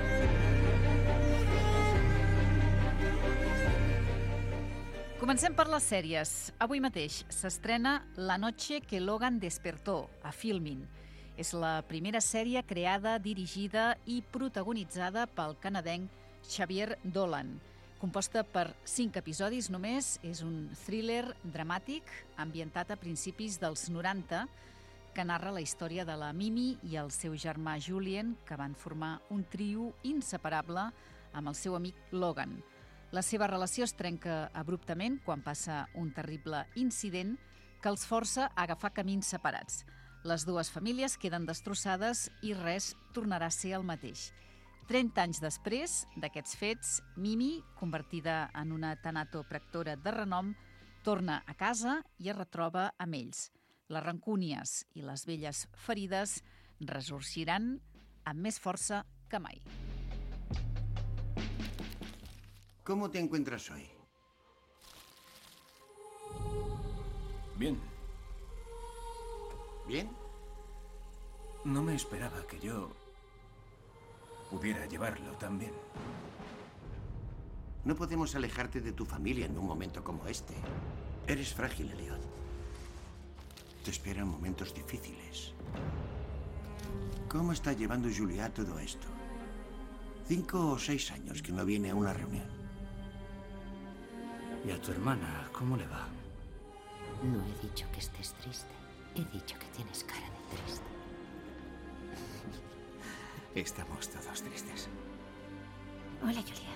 Comencem per les sèries. Avui mateix s'estrena La noche que Logan despertó, a Filmin. És la primera sèrie creada, dirigida i protagonitzada pel canadenc Xavier Dolan. Composta per cinc episodis només, és un thriller dramàtic ambientat a principis dels noranta que narra la història de la Mimi i el seu germà Julien, que van formar un trio inseparable amb el seu amic Logan. La seva relació es trenca abruptament quan passa un terrible incident que els força a agafar camins separats. Les dues famílies queden destrossades i res tornarà a ser el mateix. trenta anys després d'aquests fets, Mimi, convertida en una tanatopractora de renom, torna a casa i es retroba amb ells. Les rancúnies i les velles ferides ressorgiran amb més força que mai. ¿Cómo te encuentras hoy? Bien. ¿Bien? No me esperaba que yo pudiera llevarlo tan bien. No podemos alejarte de tu familia en un momento como este. Eres frágil, Elliot. Te esperan momentos difíciles. ¿Cómo está llevando Julia todo esto? Cinco o seis años que no viene a una reunión. ¿Y a tu hermana cómo le va? No he dicho que estés triste. He dicho que tienes cara de triste. Estamos todos tristes. Hola, Julia.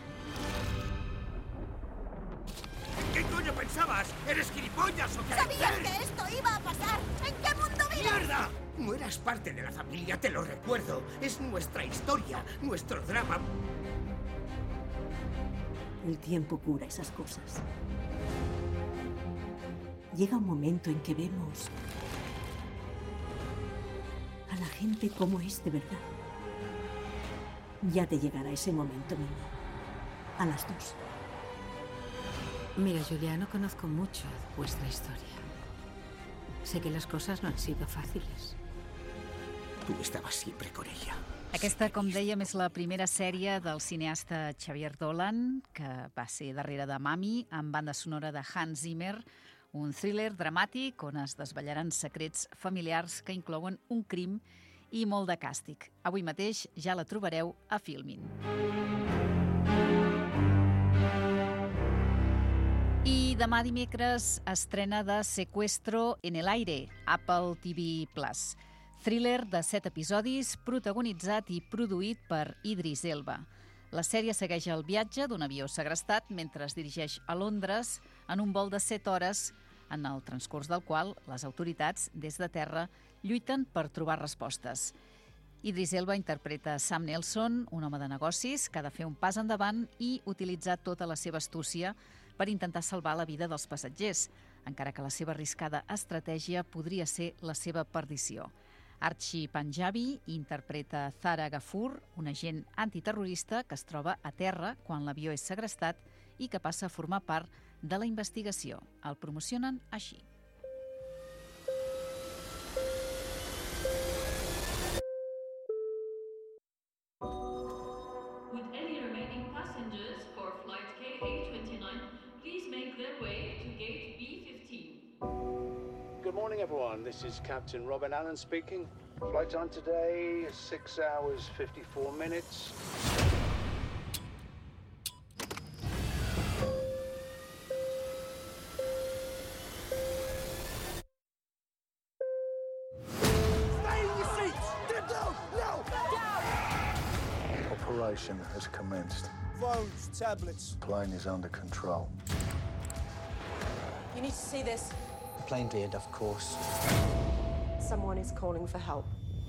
¿Qué coño pensabas? ¿Eres gilipollas o qué? ¿Sabías que esto iba a pasar? ¿En qué mundo vives? ¡Mierda! No eras parte de la familia, te lo recuerdo. Es nuestra historia, nuestro drama. El tiempo cura esas cosas. Llega un momento en que vemos a la gente como es de verdad. Ya te llegará ese momento, Mimi. A las dos. Mira, Julia, no conozco mucho vuestra historia. Sé que las cosas no han sido fàcils. Tu estabas siempre con ella. Aquesta, com dèiem, és la primera sèrie del cineasta Xavier Dolan, que va ser darrere de Mami, amb banda sonora de Hans Zimmer, un thriller dramàtic on es desvetllaran secrets familiars que inclouen un crim i molt de càstig. Avui mateix ja la trobareu a Filmin. I demà dimecres estrena de Secuestro en el aire, Apple T V Plus. Thriller de set episodis, protagonitzat i produït per Idris Elba. La sèrie segueix el viatge d'un avió segrestat mentre es dirigeix a Londres en un vol de set hores, en el transcurs del qual les autoritats, des de terra, lluiten per trobar respostes. Idris Elba interpreta Sam Nelson, un home de negocis que ha de fer un pas endavant i utilitzar tota la seva astúcia per intentar salvar la vida dels passatgers, encara que la seva arriscada estratègia podria ser la seva perdició. Archie Panjabi interpreta Zara Ghafoor, un agent antiterrorista que es troba a terra quan l'avió és segrestat i que passa a formar part de la investigació. El promocionen així. With any remaining passengers for flight K A twenty-nine, please make their way to gate B fifteen. Good morning, everyone. This is Captain Robin Allen speaking. Flight time today is six hours, fifty-four minutes. Stay in your seats! Get down! Now! Down! Operation has commenced. Phones, tablets. Plane is under control. You need to see this. Plane cleared, of course. Someone is calling for help.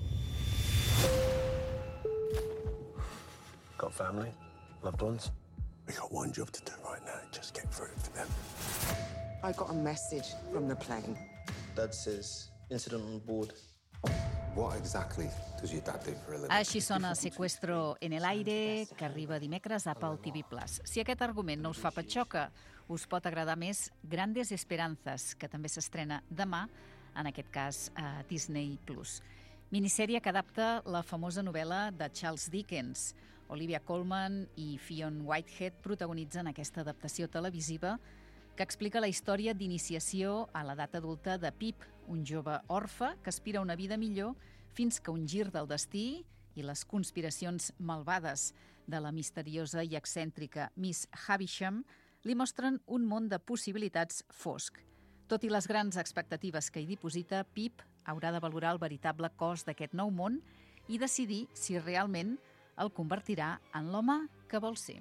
Got family? Loved ones? We got one job to do right now. Just get through it to them. I got a message from the plane. Dad says incident on board. What exactly does your dad do for a living? Així sona Secuestro en el aire, que arriba dimecres a Apple T V Plus. Si aquest argument no us fa patxoca, us pot agradar més Grandes Esperanzas, que també s'estrena demà, en aquest cas a Disney Plus. Minissèrie que adapta la famosa novel·la de Charles Dickens. Olivia Colman i Fionn Whitehead protagonitzen aquesta adaptació televisiva que explica la història d'iniciació a l'edat adulta de Pip, un jove orfe que aspira a una vida millor fins que un gir del destí i les conspiracions malvades de la misteriosa i excèntrica Miss Havisham li mostren un món de possibilitats fosc. Tot i les grans expectatives que hi diposita, Pip haurà de valorar el veritable cost d'aquest nou món i decidir si realment el convertirà en l'home que vol ser.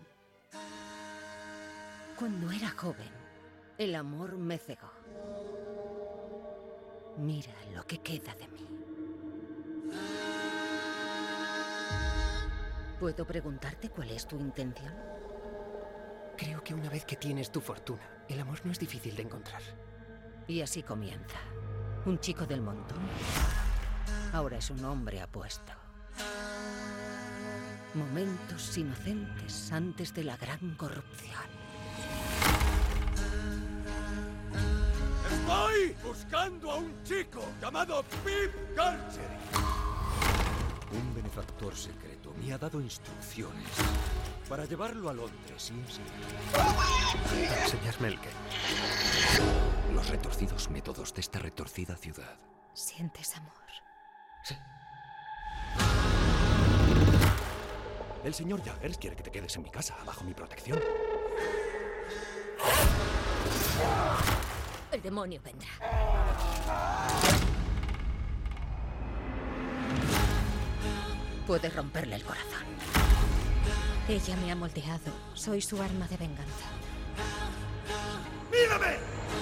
Cuando era joven, el amor me cegó. Mira lo que queda de mí. ¿Puedo preguntarte cuál es tu intención? Creo que una vez que tienes tu fortuna, el amor no es difícil de encontrar. Y así comienza. Un chico del montón. Ahora es un hombre apuesto. Momentos inocentes antes de la gran corrupción. Estoy buscando a un chico llamado Pip Carceri. Un benefactor secreto me ha dado instrucciones para llevarlo a Londres y enseñarme. Para enseñarme el qué. Los retorcidos métodos de esta retorcida ciudad. ¿Sientes amor? Sí. El señor Jaggers quiere que te quedes en mi casa, bajo mi protección. El demonio vendrá. Puedes romperle el corazón. Ella me ha moldeado. Soy su arma de venganza. ¡Mírame!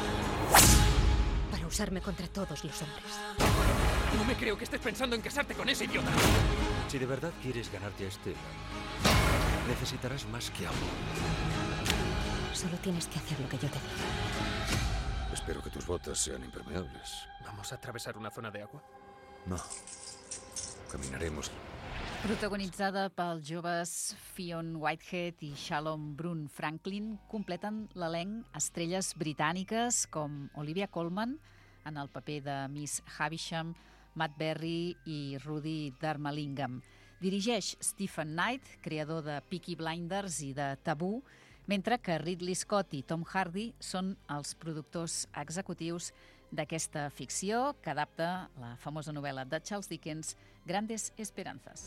Para usarme contra todos los hombres. No me creo que estés pensando en casarte con ese idiota. Si de verdad quieres ganarte a este, necesitarás más que amor. Solo tienes que hacer lo que yo te diga. Espero que tus botas sean impermeables. ¿Vamos a atravesar una zona de agua? No. Caminaremos. Protagonitzada pels joves Fionn Whitehead i Shalom Brun Franklin, completen l'elenc estrelles britàniques com Olivia Colman en el paper de Miss Havisham, Matt Berry i Rudy Dharmalingam. Dirigeix Stephen Knight, creador de Peaky Blinders i de Tabú, mentre que Ridley Scott i Tom Hardy són els productors executius d'aquesta ficció que adapta la famosa novel·la de Charles Dickens, Grandes Esperanzas.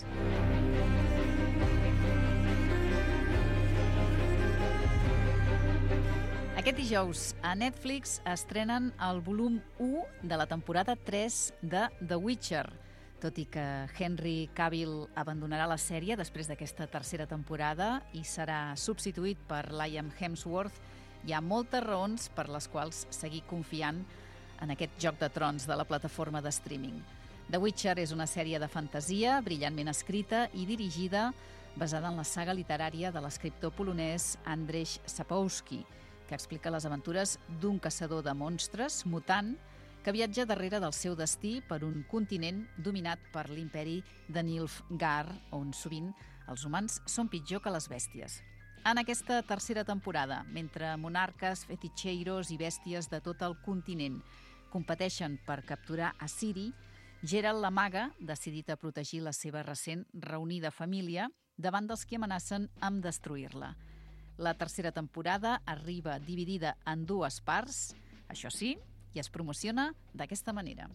Aquest dijous a Netflix estrenen el volum u de la temporada tres de The Witcher. Tot i que Henry Cavill abandonarà la sèrie després d'aquesta tercera temporada i serà substituït per Liam Hemsworth, hi ha moltes raons per les quals seguir confiant en aquest Joc de Trons de la plataforma de streaming. The Witcher és una sèrie de fantasia brillantment escrita i dirigida basada en la saga literària de l'escriptor polonès Andrzej Sapkowski, que explica les aventures d'un caçador de monstres mutant que viatja darrere del seu destí per un continent dominat per l'imperi de Nilfgaard, on sovint els humans són pitjor que les bèsties. En aquesta tercera temporada, mentre monarques, fetitxeiros i bèsties de tot el continent competeixen per capturar a Ciri, Geralt la maga, decidit a protegir la seva recent reunida família davant dels que amenacen amb destruir-la. La tercera temporada arriba dividida en dues parts, això sí, i es promociona d'aquesta manera.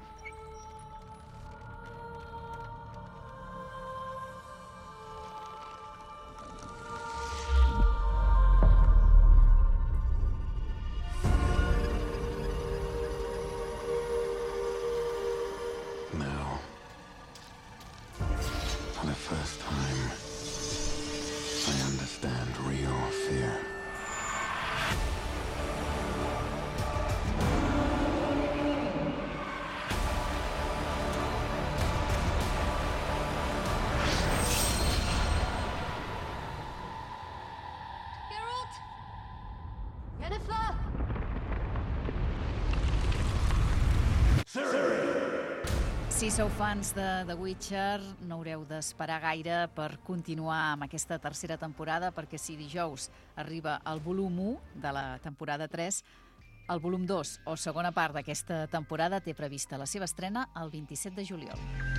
Now, for the first time, I understand real fear. Geralt! Yennefer! Si sou fans de The Witcher, no haureu d'esperar gaire per continuar amb aquesta tercera temporada, perquè si dijous arriba el volum u de la temporada tres, el volum dos, o segona part d'aquesta temporada, té prevista la seva estrena el vint-i-set de juliol.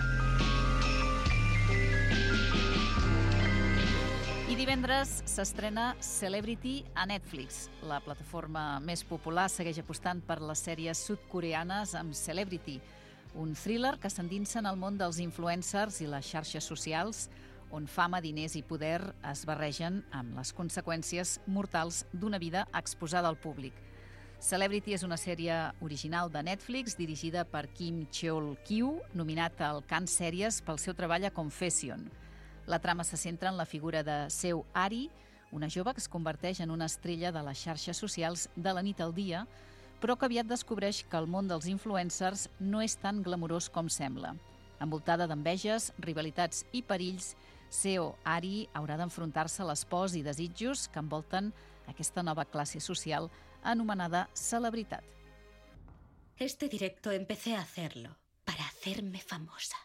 I divendres s'estrena Celebrity a Netflix. La plataforma més popular segueix apostant per les sèries sud-coreanes amb Celebrity, un thriller que s'endinsa en el món dels influencers i les xarxes socials, on fama, diners i poder es barregen amb les conseqüències mortals d'una vida exposada al públic. Celebrity és una sèrie original de Netflix dirigida per Kim Cheol-kyu, nominat al Cannes Sèries pel seu treball a Confession. La trama se centra en la figura de Seo Ari, una jove que es converteix en una estrella de les xarxes socials de la nit al dia, però que aviat descobreix que el món dels influencers no és tan glamurós com sembla. Envoltada d'enveges, rivalitats i perills, Seo Ari haurà d'enfrontar-se a les pors i desitjos que envolten aquesta nova classe social anomenada celebritat. Este directo empecé a hacerlo para hacerme famosa.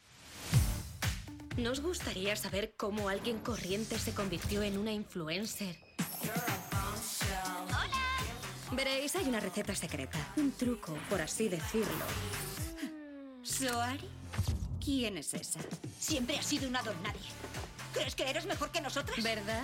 ¿No os gustaría saber cómo alguien corriente se convirtió en una influencer? ¡Hola! Veréis, hay una receta secreta, un truco, por así decirlo. ¿Soari? ¿Quién es esa? Siempre has sido una don nadie. ¿Crees que eres mejor que nosotras? ¿Verdad?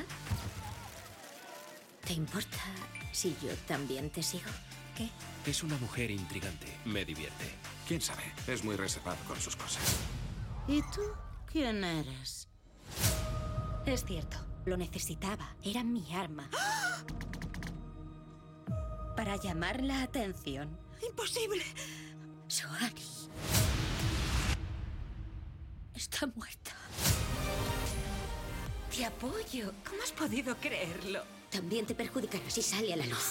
¿Te importa si yo también te sigo? ¿Qué? Es una mujer intrigante. Me divierte. ¿Quién sabe? Es muy reservado con sus cosas. ¿Y tú? ¿Quién eres? Es cierto, lo necesitaba. Era mi arma. Para llamar la atención. ¡Imposible! Soari está muerta. Te apoyo. ¿Cómo has podido creerlo? También te perjudicará si sale a la luz.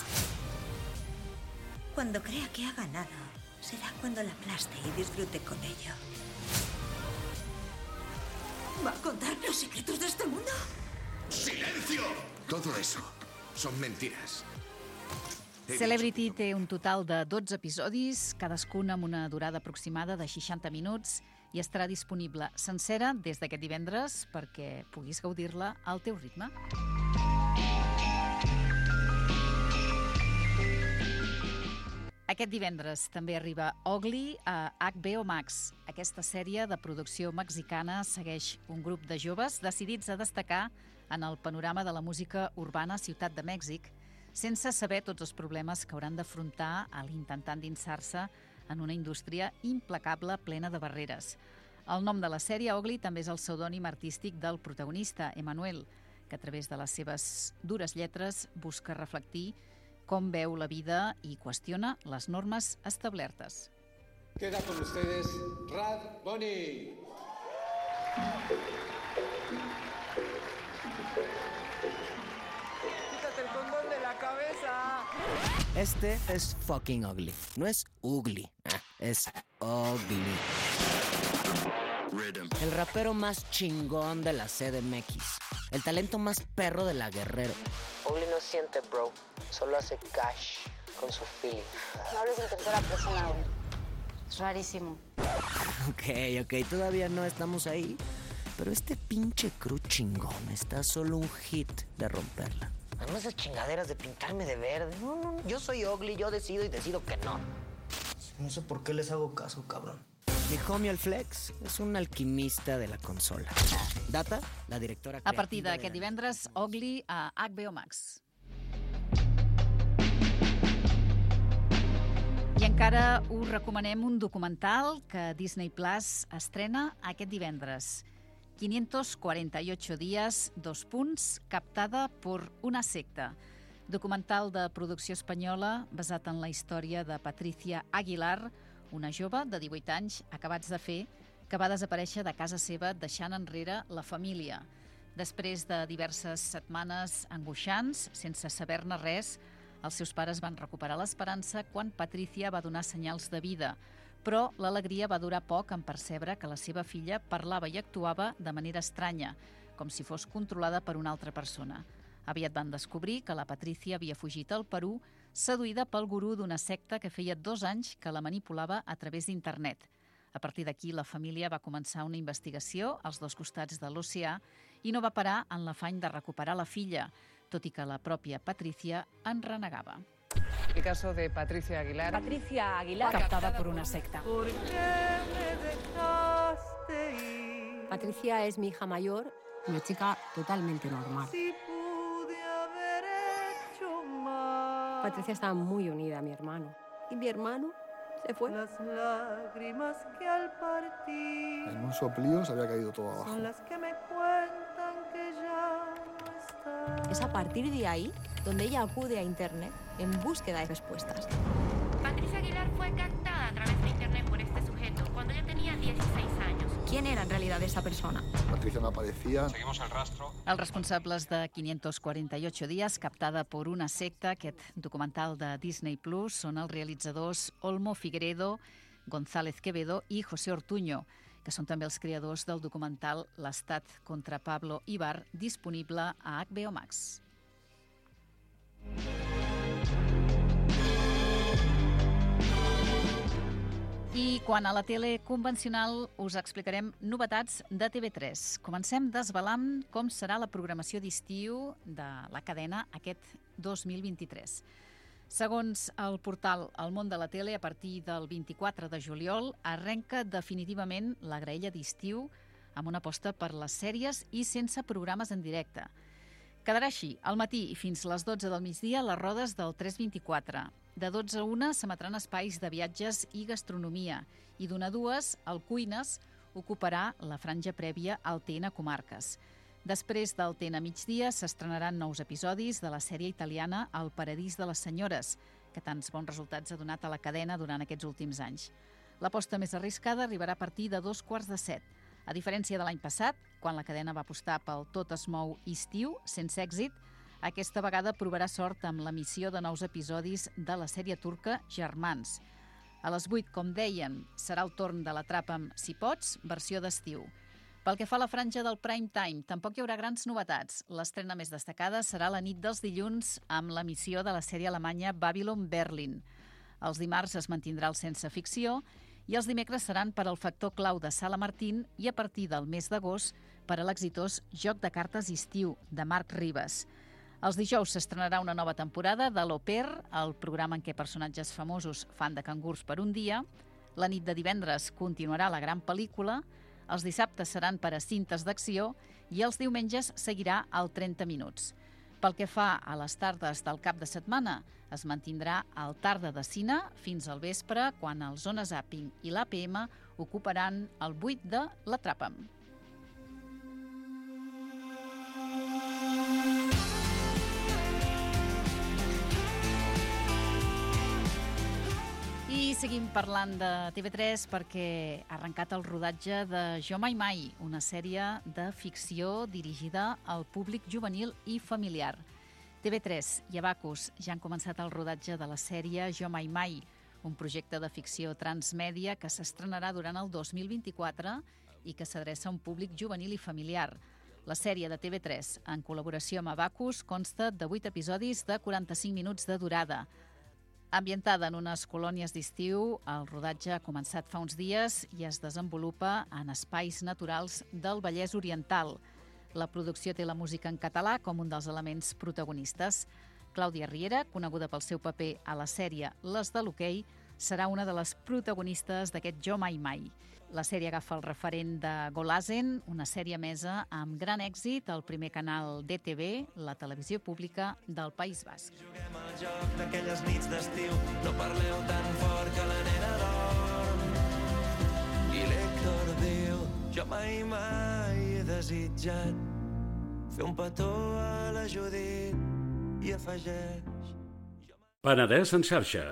Cuando crea que ha ganado, será cuando la aplaste y disfrute con ello. ¿Va a contar los secretos de este mundo? ¡Silencio! Todo eso son mentiras. Celebrity té un total de dotze episodis, cadascun amb una durada aproximada de seixanta minuts, i estarà disponible sencera des d'aquest divendres perquè puguis gaudir-la al teu ritme. Aquest divendres també arriba Ugly a H B O Max. Aquesta sèrie de producció mexicana segueix un grup de joves decidits a destacar en el panorama de la música urbana a Ciutat de Mèxic, sense saber tots els problemes que hauran d'afrontar a l'intentar endinsar-se en una indústria implacable plena de barreres. El nom de la sèrie, Ugly, també és el pseudònim artístic del protagonista, Emmanuel, que a través de les seves dures lletres busca reflectir com veu la vida i qüestiona les normes establertes. Queda con ustedes Rad Bunny. Quítate el condón de la cabeza. Este es fucking ugly. No es ugly, es ugly. El rapero más chingón de la C D M X. El talento más perro de la Guerrero. Ugly no siente, bro. Solo hace cash con su feeling. No hables en tercera persona, güey. Es rarísimo. Ok, ok, todavía no estamos ahí. Pero este pinche crew chingón está a solo un hit de romperla. Además esas chingaderas de pintarme de verde. No, no, yo soy ugly, yo decido y decido que no. No sé por qué les hago caso, cabrón. Mi homie el Flex és un alquimista de la consola. Data, la directora creativa... A partir d'aquest divendres, Ugly a H B O Max. I encara us recomanem un documental que Disney Plus estrena aquest divendres. quinientos cuarenta y ocho días, dos punts, captada por una secta. Documental de producció espanyola basat en la història de Patricia Aguilar, una jove de divuit anys acabats de fer que va desaparèixer de casa seva deixant enrere la família. Després de diverses setmanes angoixants, sense saber-ne res, els seus pares van recuperar l'esperança quan Patricia va donar senyals de vida. Però l'alegria va durar poc en percebre que la seva filla parlava i actuava de manera estranya, com si fos controlada per una altra persona. Aviat van descobrir que la Patricia havia fugit al Perú seduïda pel gurú d'una secta que feia dos anys que la manipulava a través d'internet. A partir d'aquí, la família va començar una investigació als dos costats de l'oceà i no va parar en l'afany de recuperar la filla, tot i que la pròpia Patricia en renegava. El caso de Patricia Aguilar. Patricia Aguilar, captada por una secta. ¿Por qué me dejaste ir? Patricia es mi hija mayor, una chica totalmente normal. Si pude haber hecho más. Patricia estaba muy unida a mi hermano. Y mi hermano se fue. Las lágrimas que al partir En un soplío se había caído todo abajo. son las que me cuentan que ya no está. Es a partir de ahí donde ella acude a internet en búsqueda de respuestas. Patricia Aguilar fue captada a través de internet por este sujeto cuando ella tenía dieciséis años. ¿Quién era en realidad esa persona? Patricia no aparecía. Seguimos el rastro. Els responsables de quinientos cuarenta y ocho días, captada por una secta, aquest documental de Disney Plus, són els realitzadors Olmo Figueredo, González Quevedo i José Ortuño, que són també els creadors del documental L'estat contra Pablo Ibar, disponible a H B O Max. I quan a la tele convencional us explicarem novetats de T V tres. Comencem desvelant com serà la programació d'estiu de la cadena aquest dos mil vint-i-tres. Segons el portal El Món de la Tele, a partir del vint-i-quatre de juliol arrenca definitivament la graella d'estiu amb una aposta per les sèries i sense programes en directe. Quedarà així, al matí i fins les dotze del migdia, les rodes del tres vint-i-quatre. De dotze a una s'emetran espais de viatges i gastronomia i d'una a dues, el Cuines ocuparà la franja prèvia al T N Comarques. Després del T N migdia s'estrenaran nous episodis de la sèrie italiana El paradís de les senyores, que tants bons resultats ha donat a la cadena durant aquests últims anys. L'aposta més arriscada arribarà a partir de dos quarts de set. A diferència de l'any passat, quan la cadena va apostar pel Tot es mou estiu, sense èxit, aquesta vegada provarà sort amb l'emissió de nous episodis de la sèrie turca Germans. A les vuit, com deien, serà el torn de l'Atrapa'm si pots, versió d'estiu. Pel que fa a la franja del prime time, tampoc hi haurà grans novetats. L'estrena més destacada serà la nit dels dilluns amb l'emissió de la sèrie alemanya Babylon Berlin. Els dimarts es mantindrà el sense ficció i els dimecres seran per al factor clau de Sala Martín i a partir del mes d'agost per a l'exitós Joc de cartes estiu de Marc Ribas. Els dijous s'estrenarà una nova temporada de L'Au Pair, el programa en què personatges famosos fan de cangurs per un dia. La nit de divendres continuarà la gran pel·lícula. Els dissabtes seran per a cintes d'acció i els diumenges seguirà el trenta minuts. Pel que fa a les tardes del cap de setmana, es mantindrà el Tarda de Cine fins al vespre, quan el Zona Zapping i l'A P M ocuparan el buit de l'Atrapa'm. I seguim parlant de T V tres perquè ha arrencat el rodatge de Jo Mai Mai, una sèrie de ficció dirigida al públic juvenil i familiar. T V tres i Abacus ja han començat el rodatge de la sèrie Jo Mai Mai, un projecte de ficció transmèdia que s'estrenarà durant el dos mil vint-i-quatre i que s'adreça a un públic juvenil i familiar. La sèrie de T V tres, en col·laboració amb Abacus, consta de vuit episodis de quaranta-cinc minuts de durada. Ambientada en unes colònies d'estiu, el rodatge ha començat fa uns dies i es desenvolupa en espais naturals del Vallès Oriental. La producció té la música en català com un dels elements protagonistes. Clàudia Riera, coneguda pel seu paper a la sèrie Les de l'Hoquei, serà una de les protagonistes d'aquest Jo Mai Mai. La sèrie agafa el referent de Golazen, una sèrie emesa amb gran èxit al primer canal D T V, la televisió pública del País Basc. Juguem al joc d'aquelles nits d'estiu, no parleu tan fort que la nena dorm. I l'Héctor diu, jo mai mai he desitjat fer un petó a la Judit i afegeix... Penedès en xarxa.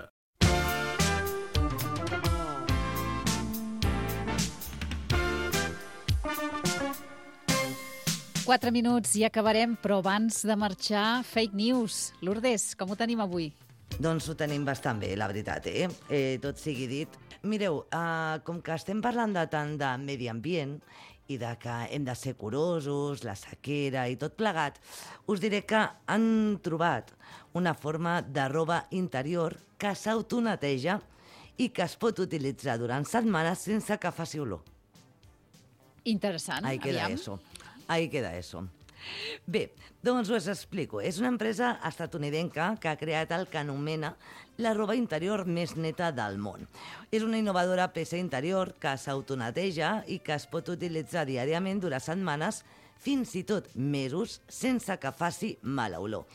Quatre minuts i acabarem, però abans de marxar, fake news. Lourdes, com ho tenim avui? Doncs ho tenim bastant bé, la veritat, eh? eh tot sigui dit. Mireu, eh, com que estem parlant de tant de medi ambient i de que hem de ser curosos, la sequera i tot plegat, us diré que han trobat una forma de roba interior que s'autoneteja i que es pot utilitzar durant setmanes sense que faci olor. Interessant, Ahí queda aviam. eso. Ahí queda eso. Bé, doncs us explico. És una empresa estatunidenca que ha creat el que anomena la roba interior més neta del món. És una innovadora peça interior que s'autoneteja i que es pot utilitzar diàriament durant setmanes, fins i tot mesos, sense que faci mala olor.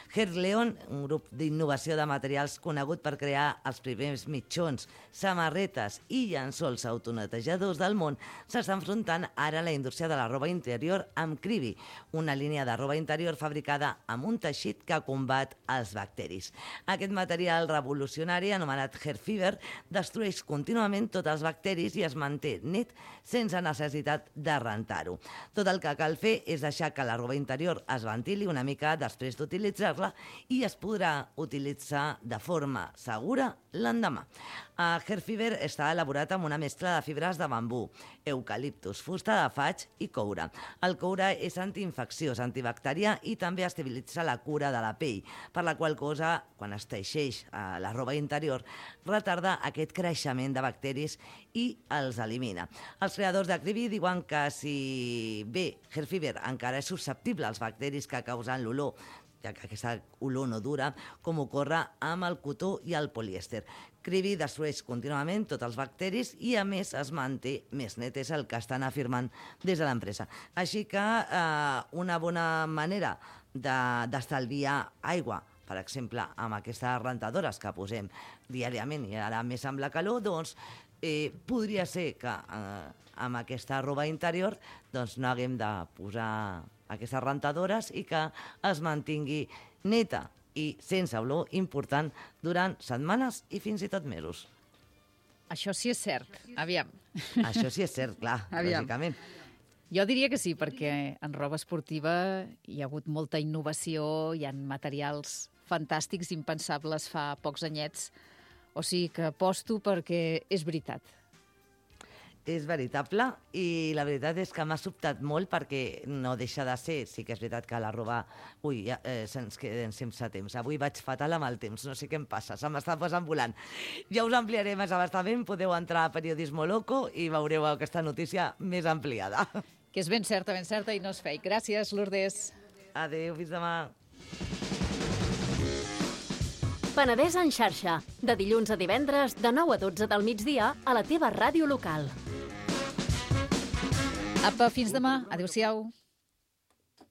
Herleon, un grup d'innovació de materials conegut per crear els primers mitjons, samarretes i llençols autonetejadors del món, s'està enfrontant ara a la indústria de la roba interior amb Cribi, una línia de roba interior fabricada amb un teixit que combat els bacteris. Aquest material revolucionari, anomenat Hairfiber, destrueix contínuament tots els bacteris i es manté net sense necessitat de rentar-ho. Tot el que cal fer és deixar que la roba interior es ventili una mica després d'utilitzar-la i es podrà utilitzar de forma segura l'endemà. Hairfiber està elaborat amb una mescla de fibres de bambú, eucaliptus, fusta de faig i coure. El coure és antiinfecciós, antibacterià i també estabilitza la cura de la pell, per la qual cosa, quan es teixeix la roba interior, retarda aquest creixement de bacteris i els elimina. Els creadors de Cribi diuen que si bé Hairfiber encara és susceptible als bacteris que causen l'olor, ja que aquesta olor no dura, com ocorre amb el cotó i el polièster. Cribi destrueix contínuament tots els bacteris i, a més, es manté més net, és el que estan afirmant des de l'empresa. Així que eh, una bona manera d'estalviar aigua, per exemple, amb aquestes rentadores que posem diàriament i ara més amb la calor, doncs eh, podria ser que eh, amb aquesta roba interior doncs no haguem de posar aquestes rentadores i que es mantingui neta i sense olor important durant setmanes i fins i tot mesos. Això sí és cert. Aviam. Això sí és cert, clar, Aviam. lògicament. Jo diria que sí, perquè en roba esportiva hi ha hagut molta innovació, hi ha materials fantàstics, impensables fa pocs anyets, o sigui que aposto perquè és veritat. És veritable i la veritat és que m'ha sobtat molt perquè no deixa de ser, sí que és veritat que la roba... Ui, ja, eh, se'ns queden sense temps. Avui vaig fatal amb el temps, no sé què em passa, se m'està passant volant. Ja us ampliaré més abastament, podeu entrar a Periodismo Loco i veureu aquesta notícia més ampliada. Que és ben certa, ben certa i no és fake. Gràcies, Lourdes. Adéu, fins demà. Penedès en xarxa, de dilluns a divendres, de nou a dotze del migdia, a la teva ràdio local. Apa, fins demà. Adéu-siau.